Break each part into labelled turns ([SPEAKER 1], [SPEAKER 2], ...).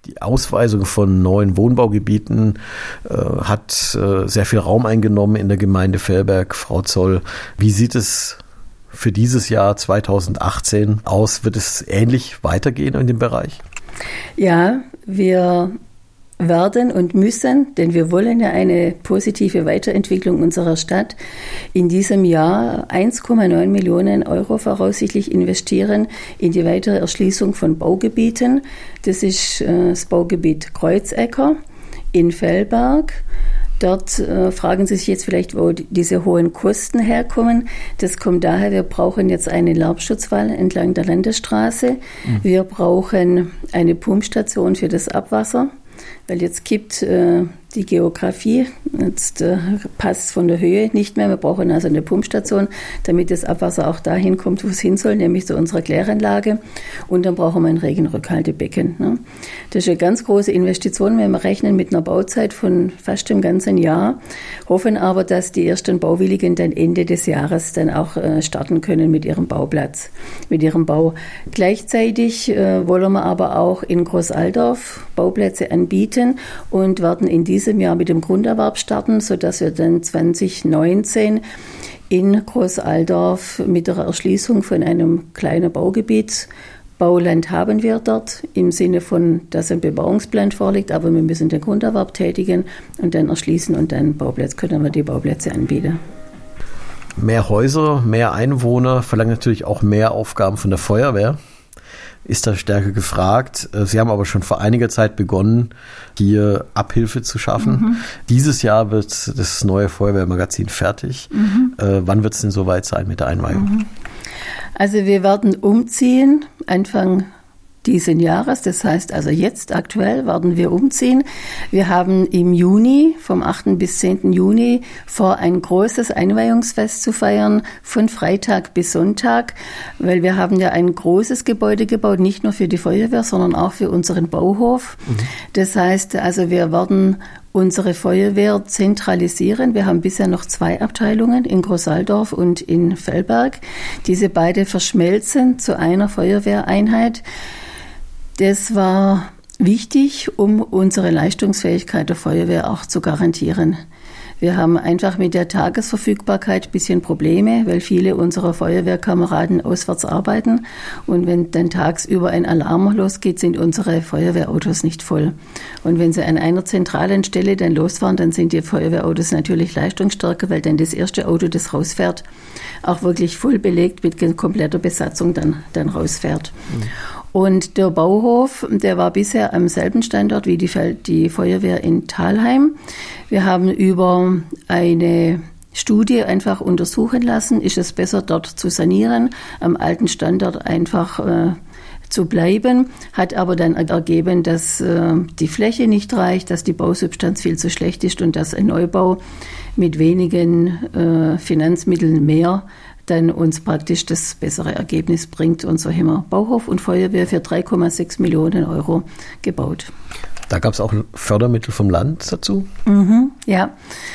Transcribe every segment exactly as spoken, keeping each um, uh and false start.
[SPEAKER 1] Die Ausweisung von neuen Wohnbaugebieten äh, hat äh, sehr viel Raum eingenommen in der Gemeinde Velberg. Frau Zoll, wie sieht es für dieses Jahr zweitausendachtzehn aus? Wird es ähnlich weitergehen in dem Bereich?
[SPEAKER 2] Ja, wir werden und müssen, denn wir wollen ja eine positive Weiterentwicklung unserer Stadt, in diesem Jahr eins Komma neun Millionen Euro voraussichtlich investieren in die weitere Erschließung von Baugebieten. Das ist äh, das Baugebiet Kreuzecker in Velberg. Dort äh, fragen Sie sich jetzt vielleicht, wo die, diese hohen Kosten herkommen. Das kommt daher, wir brauchen jetzt eine Laubschutzwall entlang der Landesstraße. Mhm. Wir brauchen eine Pumpstation für das Abwasser, weil jetzt kippt äh, die Geografie, jetzt äh, passt von der Höhe nicht mehr. Wir brauchen also eine Pumpstation, damit das Abwasser auch dahin kommt, wo es hin soll, nämlich zu unserer Kläranlage. Und dann brauchen wir ein Regenrückhaltebecken. Ne? Das ist eine ganz große Investition, wenn wir rechnen mit einer Bauzeit von fast dem ganzen Jahr, hoffen aber, dass die ersten Bauwilligen dann Ende des Jahres dann auch äh, starten können mit ihrem Bauplatz, mit ihrem Bau. Gleichzeitig äh, wollen wir aber auch in Großaldorf Bauplätze anbieten und werden in diesem Jahr mit dem Grunderwerb starten, sodass wir dann zwanzig neunzehn in Großaldorf mit der Erschließung von einem kleinen Baugebiet Bauland haben wir dort, im Sinne von, dass ein Bebauungsplan vorliegt, aber wir müssen den Grunderwerb tätigen und dann erschließen und dann Bauplätze, können wir die Bauplätze anbieten.
[SPEAKER 1] Mehr Häuser, mehr Einwohner verlangen natürlich auch mehr Aufgaben von der Feuerwehr. Ist da stärker gefragt. Sie haben aber schon vor einiger Zeit begonnen, hier Abhilfe zu schaffen. Mhm. Dieses Jahr wird das neue Feuerwehrmagazin fertig. Mhm. Äh, wann wird es denn soweit sein mit der Einweihung?
[SPEAKER 2] Mhm. Also wir werden umziehen, Anfang diesen Jahres, das heißt also jetzt aktuell werden wir umziehen. Wir haben im Juni, vom achten bis zehnten Juni, vor, ein großes Einweihungsfest zu feiern, von Freitag bis Sonntag, weil wir haben ja ein großes Gebäude gebaut, nicht nur für die Feuerwehr, sondern auch für unseren Bauhof. Mhm. Das heißt, also wir werden unsere Feuerwehr zentralisieren. Wir haben bisher noch zwei Abteilungen in Großaldorf und in Velberg. Diese beide verschmelzen zu einer Feuerwehreinheit. Das war wichtig, um unsere Leistungsfähigkeit der Feuerwehr auch zu garantieren. Wir haben einfach mit der Tagesverfügbarkeit ein bisschen Probleme, weil viele unserer Feuerwehrkameraden auswärts arbeiten. Und wenn dann tagsüber ein Alarm losgeht, sind unsere Feuerwehrautos nicht voll. Und wenn sie an einer zentralen Stelle dann losfahren, dann sind die Feuerwehrautos natürlich leistungsstärker, weil dann das erste Auto, das rausfährt, auch wirklich voll belegt mit kompletter Besatzung dann, dann rausfährt. Mhm. Und der Bauhof, der war bisher am selben Standort wie die, die Feuerwehr in Thalheim. Wir haben über eine Studie einfach untersuchen lassen, ist es besser dort zu sanieren, am alten Standort einfach äh, zu bleiben, hat aber dann ergeben, dass äh, die Fläche nicht reicht, dass die Bausubstanz viel zu schlecht ist und dass ein Neubau mit wenigen äh, Finanzmitteln mehr dann uns praktisch das bessere Ergebnis bringt. Und so haben wir Bauhof und Feuerwehr für drei Komma sechs Millionen Euro gebaut.
[SPEAKER 1] Da gab es auch Fördermittel vom Land dazu?
[SPEAKER 2] Mhm, ja.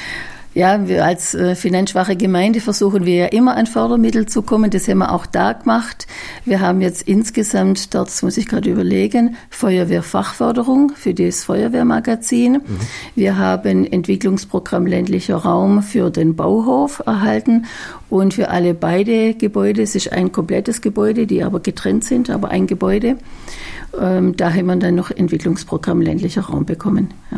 [SPEAKER 2] Ja, wir als äh, finanzschwache Gemeinde versuchen wir ja immer an Fördermittel zu kommen. Das haben wir auch da gemacht. Wir haben jetzt insgesamt, dort muss ich gerade überlegen, Feuerwehrfachförderung für das Feuerwehrmagazin. Mhm. Wir haben Entwicklungsprogramm ländlicher Raum für den Bauhof erhalten. Und für alle beide Gebäude, es ist ein komplettes Gebäude, die aber getrennt sind, aber ein Gebäude. Ähm, da haben wir dann noch Entwicklungsprogramm ländlicher Raum bekommen. Ja.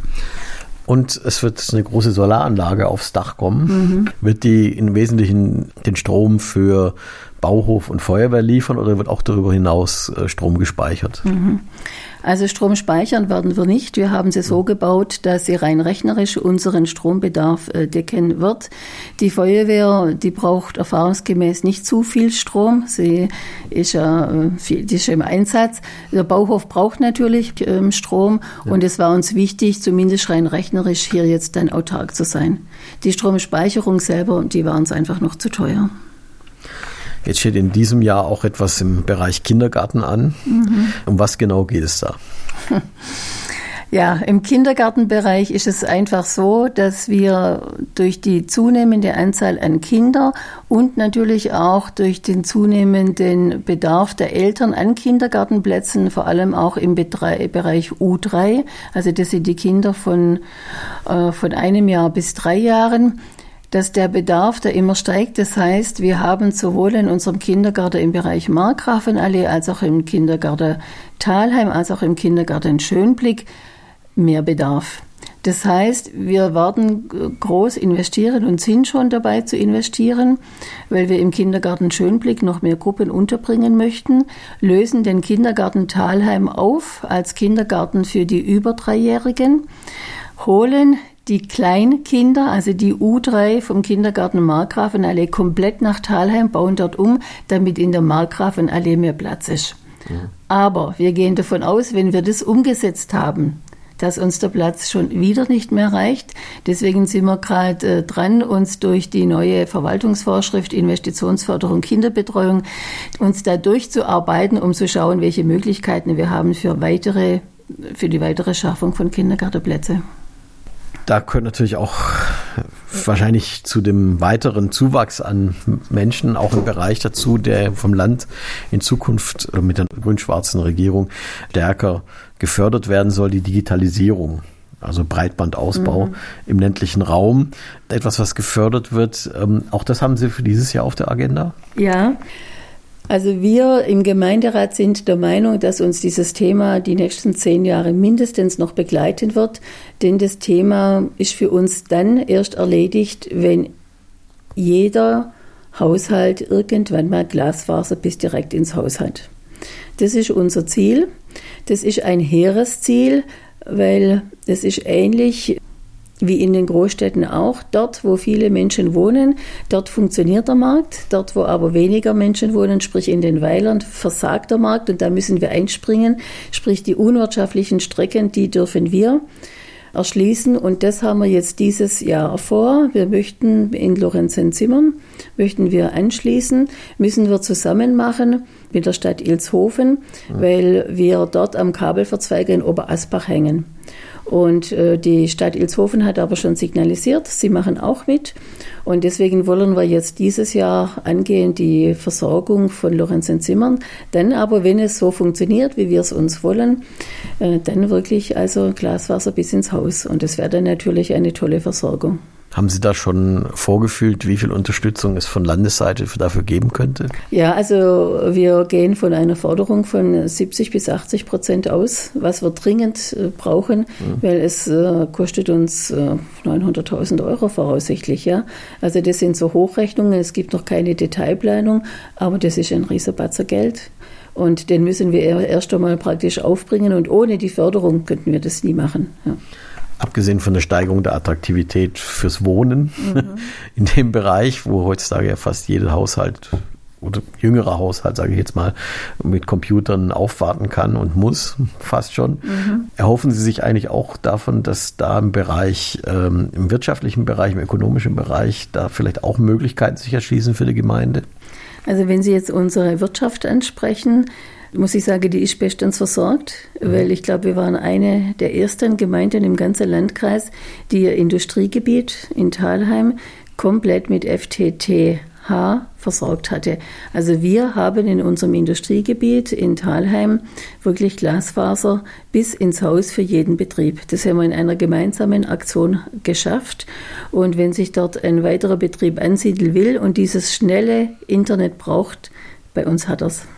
[SPEAKER 1] Und es wird eine große Solaranlage aufs Dach kommen. Mhm. Wird die im Wesentlichen den Strom für Bauhof und Feuerwehr liefern oder wird auch darüber hinaus Strom gespeichert?
[SPEAKER 2] Mhm. Also Strom speichern werden wir nicht. Wir haben sie so gebaut, dass sie rein rechnerisch unseren Strombedarf äh, decken wird. Die Feuerwehr, die braucht erfahrungsgemäß nicht zu viel Strom. Sie ist ja äh, viel, die ist im Einsatz. Der Bauhof braucht natürlich ähm, Strom ja. Und es war uns wichtig, zumindest rein rechnerisch hier jetzt dann autark zu sein. Die Stromspeicherung selber, die war uns einfach noch zu teuer.
[SPEAKER 1] Jetzt steht in diesem Jahr auch etwas im Bereich Kindergarten an. Mhm. Um was genau geht es da?
[SPEAKER 2] Ja, im Kindergartenbereich ist es einfach so, dass wir durch die zunehmende Anzahl an Kindern und natürlich auch durch den zunehmenden Bedarf der Eltern an Kindergartenplätzen, vor allem auch im Bereich U drei, also das sind die Kinder von, äh, von einem Jahr bis drei Jahren, dass der Bedarf da immer steigt. Das heißt, wir haben sowohl in unserem Kindergarten im Bereich Markgrafenallee als auch im Kindergarten Thalheim, als auch im Kindergarten Schönblick mehr Bedarf. Das heißt, wir werden groß investieren und sind schon dabei zu investieren, weil wir im Kindergarten Schönblick noch mehr Gruppen unterbringen möchten, lösen den Kindergarten Thalheim auf als Kindergarten für die über Dreijährigen, holen die Kleinkinder, also die U drei vom Kindergarten Markgrafenallee komplett nach Thalheim, bauen dort um, damit in der Markgrafenallee mehr Platz ist. Ja. Aber wir gehen davon aus, wenn wir das umgesetzt haben, dass uns der Platz schon wieder nicht mehr reicht. Deswegen sind wir gerade äh, dran, uns durch die neue Verwaltungsvorschrift Investitionsförderung Kinderbetreuung uns da durchzuarbeiten, um zu schauen, welche Möglichkeiten wir haben für weitere, für die weitere Schaffung von Kindergartenplätzen.
[SPEAKER 1] Da gehört natürlich auch wahrscheinlich zu dem weiteren Zuwachs an Menschen auch ein Bereich dazu, der vom Land in Zukunft mit der grün-schwarzen Regierung stärker gefördert werden soll, die Digitalisierung. Also Breitbandausbau mhm. im ländlichen Raum. Etwas, was gefördert wird. Auch das haben Sie für dieses Jahr auf der Agenda?
[SPEAKER 2] Ja. Also wir im Gemeinderat sind der Meinung, dass uns dieses Thema die nächsten zehn Jahre mindestens noch begleiten wird, denn das Thema ist für uns dann erst erledigt, wenn jeder Haushalt irgendwann mal Glasfaser bis direkt ins Haus hat. Das ist unser Ziel. Das ist ein hehres Ziel, weil es ist ähnlich wie in den Großstädten auch. Dort, wo viele Menschen wohnen, dort funktioniert der Markt. Dort, wo aber weniger Menschen wohnen, sprich in den Weilern, versagt der Markt und da müssen wir einspringen. Sprich, die unwirtschaftlichen Strecken, die dürfen wir erschließen und das haben wir jetzt dieses Jahr vor. Wir möchten in Lorenzenzimmern, möchten wir anschließen, müssen wir zusammen machen mit der Stadt Ilshofen, ja. weil wir dort am Kabelverzweiger in Oberasbach hängen. Und äh, die Stadt Ilshofen hat aber schon signalisiert, sie machen auch mit. Und deswegen wollen wir jetzt dieses Jahr angehen, die Versorgung von Lorenzenzimmern. Dann aber, wenn es so funktioniert, wie wir es uns wollen, äh, dann wirklich also Glasfaser bis ins Haus. Und das wäre dann natürlich eine tolle Versorgung.
[SPEAKER 1] Haben Sie da schon vorgefühlt, wie viel Unterstützung es von Landesseite dafür geben könnte?
[SPEAKER 2] Ja, also wir gehen von einer Forderung von siebzig bis achtzig Prozent aus, was wir dringend äh, brauchen, mhm. weil es äh, kostet uns äh, neunhunderttausend Euro voraussichtlich. Ja? Also das sind so Hochrechnungen, es gibt noch keine Detailplanung, aber das ist ein Riesenbatzer Geld. Und den müssen wir erst einmal praktisch aufbringen und ohne die Förderung könnten wir das nie machen. Ja.
[SPEAKER 1] Abgesehen von der Steigerung der Attraktivität fürs Wohnen mhm. in dem Bereich, wo heutzutage ja fast jeder Haushalt oder jüngerer Haushalt, sage ich jetzt mal, mit Computern aufwarten kann und muss, fast schon. Mhm. Erhoffen Sie sich eigentlich auch davon, dass da im Bereich, ähm, im wirtschaftlichen Bereich, im ökonomischen Bereich, da vielleicht auch Möglichkeiten sich erschließen für die Gemeinde? Also
[SPEAKER 2] wenn Sie jetzt unsere Wirtschaft ansprechen, muss ich sagen, die ist bestens versorgt, mhm. weil ich glaube, wir waren eine der ersten Gemeinden im ganzen Landkreis, die ihr Industriegebiet in Thalheim komplett mit F T T H versorgt hatte. Also wir haben in unserem Industriegebiet in Thalheim wirklich Glasfaser bis ins Haus für jeden Betrieb. Das haben wir in einer gemeinsamen Aktion geschafft. Und wenn sich dort ein weiterer Betrieb ansiedeln will und dieses schnelle Internet braucht, bei uns hat er es.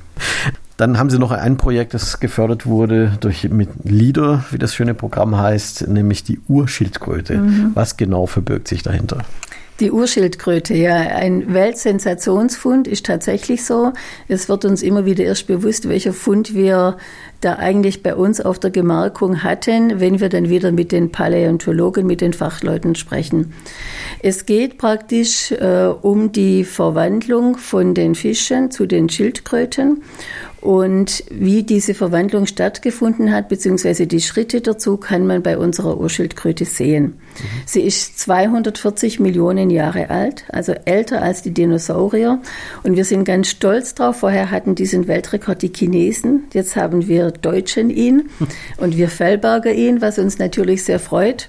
[SPEAKER 1] Dann haben Sie noch ein Projekt, das gefördert wurde durch mit LEADER, wie das schöne Programm heißt, nämlich die Urschildkröte. Mhm. Was genau verbirgt sich dahinter?
[SPEAKER 2] Die Urschildkröte, ja, ein Weltsensationsfund ist tatsächlich so. Es wird uns immer wieder erst bewusst, welcher Fund wir da eigentlich bei uns auf der Gemarkung hatten, wenn wir dann wieder mit den Paläontologen, mit den Fachleuten sprechen. Es geht praktisch äh, um die Verwandlung von den Fischen zu den Schildkröten. Und wie diese Verwandlung stattgefunden hat, beziehungsweise die Schritte dazu, kann man bei unserer Urschildkröte sehen. Mhm. Sie ist zweihundertvierzig Millionen Jahre alt, also älter als die Dinosaurier. Und wir sind ganz stolz drauf. Vorher hatten diesen Weltrekord die Chinesen. Jetzt haben wir Deutschen ihn und wir Fellberger ihn, was uns natürlich sehr freut.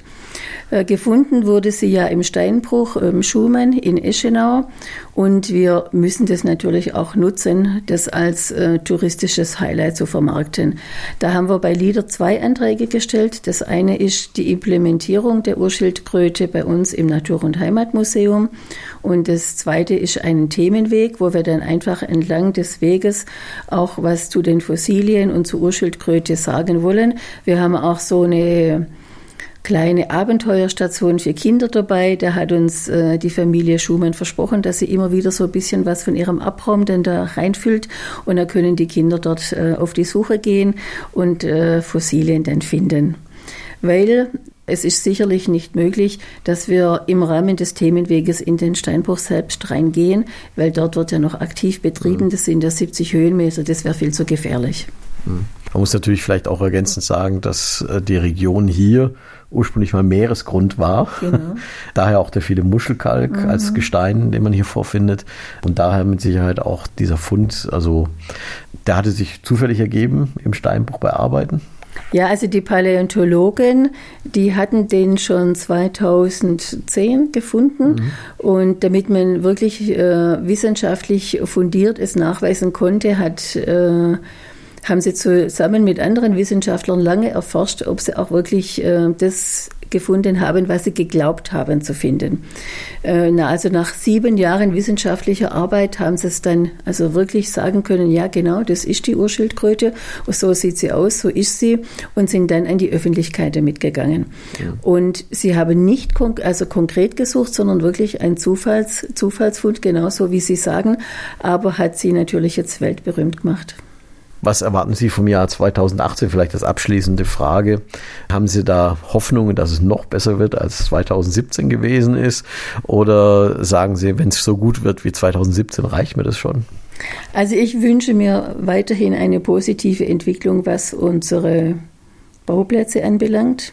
[SPEAKER 2] Gefunden wurde sie ja im Steinbruch im Schumann in Eschenau und wir müssen das natürlich auch nutzen, das als äh, touristisches Highlight zu vermarkten. Da haben wir bei LEADER zwei Anträge gestellt. Das eine ist die Implementierung der Urschildkröte bei uns im Natur- und Heimatmuseum und das zweite ist ein Themenweg, wo wir dann einfach entlang des Weges auch was zu den Fossilien und zur Urschildkröte sagen wollen. Wir haben auch so eine kleine Abenteuerstation für Kinder dabei. Da hat uns äh, die Familie Schumann versprochen, dass sie immer wieder so ein bisschen was von ihrem Abraum dann da reinfüllt und da können die Kinder dort äh, auf die Suche gehen und äh, Fossilien dann finden. Weil es ist sicherlich nicht möglich, dass wir im Rahmen des Themenweges in den Steinbruch selbst reingehen, weil dort wird ja noch aktiv betrieben. Das sind ja siebzig Höhenmeter, das wäre viel zu gefährlich.
[SPEAKER 1] Man muss natürlich vielleicht auch ergänzend sagen, dass die Region hier ursprünglich mal Meeresgrund war. Genau. Daher auch der viele Muschelkalk mhm. als Gestein, den man hier vorfindet. Und daher mit Sicherheit auch dieser Fund, also der hatte sich zufällig ergeben im Steinbruch bei Arbeiten.
[SPEAKER 2] Ja, also die Paläontologen, die hatten den schon zweitausendzehn gefunden. Mhm. Und damit man wirklich äh, wissenschaftlich fundiert es nachweisen konnte, hat äh, haben sie zusammen mit anderen Wissenschaftlern lange erforscht, ob sie auch wirklich äh, das gefunden haben, was sie geglaubt haben zu finden. Äh, na, also nach sieben Jahren wissenschaftlicher Arbeit haben sie es dann also wirklich sagen können, ja genau, das ist die Urschildkröte, so sieht sie aus, so ist sie und sind dann an die Öffentlichkeit damit gegangen. Ja. Und sie haben nicht konk- also konkret gesucht, sondern wirklich ein Zufalls- Zufallsfund, genauso wie sie sagen, aber hat sie natürlich jetzt weltberühmt gemacht.
[SPEAKER 1] Was erwarten Sie vom Jahr zweitausendachtzehn? Vielleicht als abschließende Frage. Haben Sie da Hoffnungen, dass es noch besser wird, als zweitausendsiebzehn gewesen ist? Oder sagen Sie, wenn es so gut wird wie zweitausendsiebzehn, reicht mir das schon?
[SPEAKER 2] Also ich wünsche mir weiterhin eine positive Entwicklung, was unsere Bauplätze anbelangt.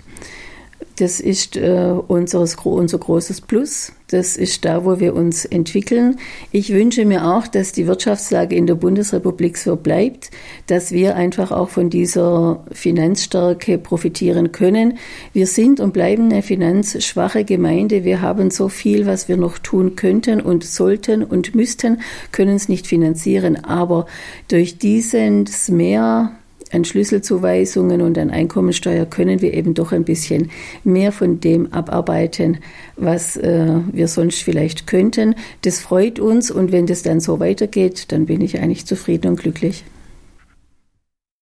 [SPEAKER 2] Das ist äh, unseres, unser großes Plus. Das ist da, wo wir uns entwickeln. Ich wünsche mir auch, dass die Wirtschaftslage in der Bundesrepublik so bleibt, dass wir einfach auch von dieser Finanzstärke profitieren können. Wir sind und bleiben eine finanzschwache Gemeinde. Wir haben so viel, was wir noch tun könnten und sollten und müssten, können es nicht finanzieren. Aber durch dieses Mehr an Schlüsselzuweisungen und an Einkommensteuer können wir eben doch ein bisschen mehr von dem abarbeiten, was äh, wir sonst vielleicht könnten. Das freut uns und wenn das dann so weitergeht, dann bin ich eigentlich zufrieden und glücklich.